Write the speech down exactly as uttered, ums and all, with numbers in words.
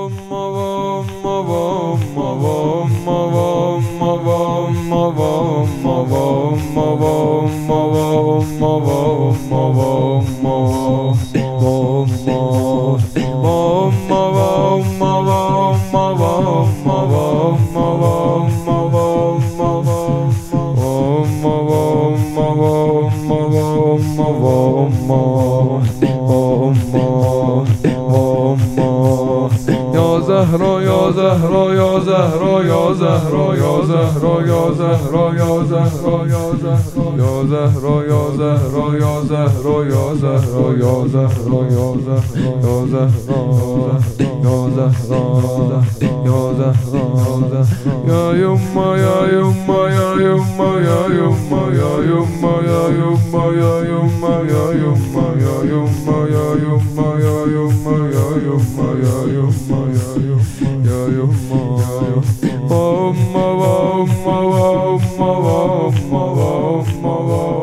یا زهرا یا زهرا یا زهرا یا زهرا یا زهرا یا زهرا یا زهرا یا زهرا یا زهرا یا زهرا یا زهرا یا زهرا یا زهرا یا زهرا یا زهرا یا زهرا یا یما یا یما یا یما یا یما یا یما یا یما یا یما یا یما یا یما یا یما یا یما یا yumma ya yumma ya yumma ya yumma Amma wa amma wa amma wa amma wa amma wa